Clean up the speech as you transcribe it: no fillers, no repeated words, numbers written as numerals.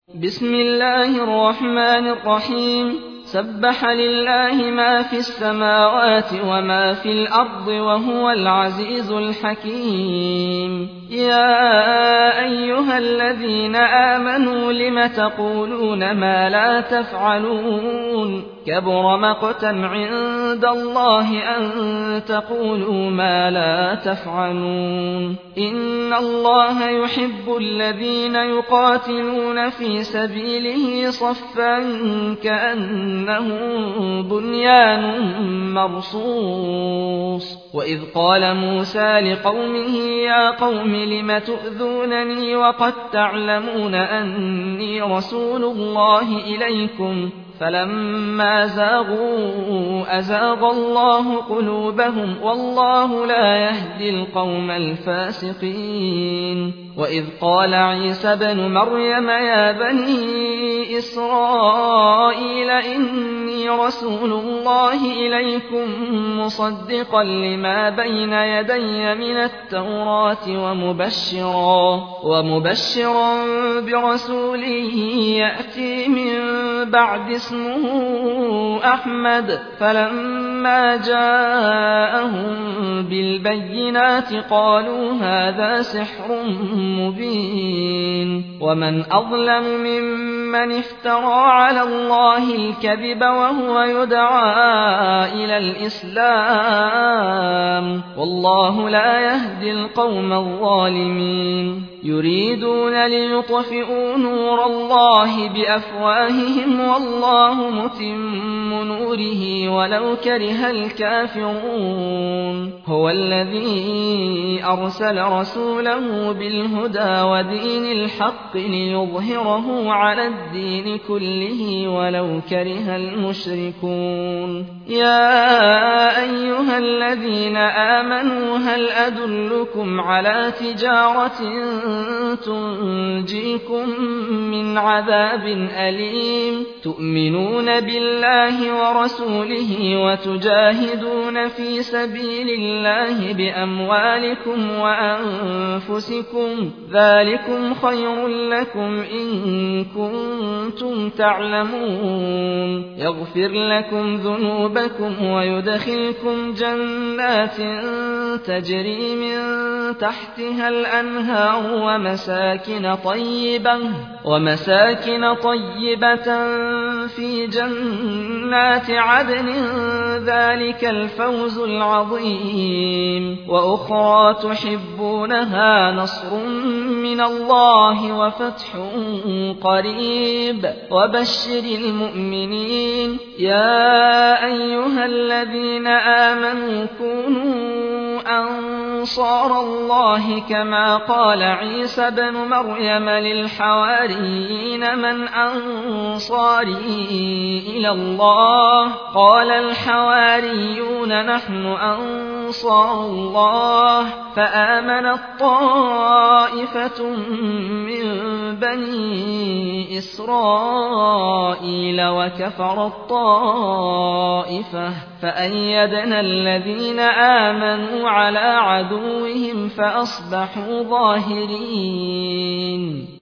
بسم الله الرحمن الرحيم سبح لله ما في السماوات وما في الأرض وهو العزيز الحكيم يا أيها الذين آمنوا لم تقولون ما لا تفعلون كبر مقتا عند الله أن تقولوا ما لا تفعلون إن الله يحب الذين يقاتلون في سبيله صفا كأنه بنيان مرصوص وإذ قال موسى لقومه يا قوم لم تؤذونني وقد تعلمون أني رسول الله إليكم فلما زاغوا أزاغ الله قلوبهم والله لا يهدي القوم الفاسقين وإذ قال عيسى بن مريم يا بني إسرائيل إني رسول الله إليكم مصدقا لما بين يدي من التوراة ومبشرا برسول يأتي من بعد اسمه أحمد فلما جاءهم بالبينات قالوا هذا سحر مبين ومن أظلم ممن افترى على الله الكذب وهو يدعى إلى الإسلام والله لا يهدي القوم الظالمين يريدون ليطفئوا نور الله بأفواههم والله متم نوره ولو كره الكافرون هو الذي أرسل رسوله بالهدى ودين الحق ليظهره على الدين كله ولو كره المشركون يا أيها الذين آمنوا هل أدلكم على تجارة تنجيكم من عذاب أليم تؤمنون بالله ورسوله وتجاهدون في سبيل الله بأموالكم وأنفسكم ذلكم خير لكم إن كنتم تعلمون يغفر لكم ذنوبكم ويدخلكم جنات تجري من تحتها الأنهار ومساكن طيبة في جنات عدن ذلك الفوز العظيم وأخرى تحبونها نصر من الله وفتح قريب وبشر المؤمنين يا أيها الذين آمنوا كونوا أنصار الله كما قال عيسى بن مريم للحواريين من أنصاري إلى الله قال الحواريون نحن أنصار الله فآمنت طائفة من بني إسرائيل وكفرت طائفة فأيدنا الذين آمنوا على عدوهم فأصبحوا ظاهرين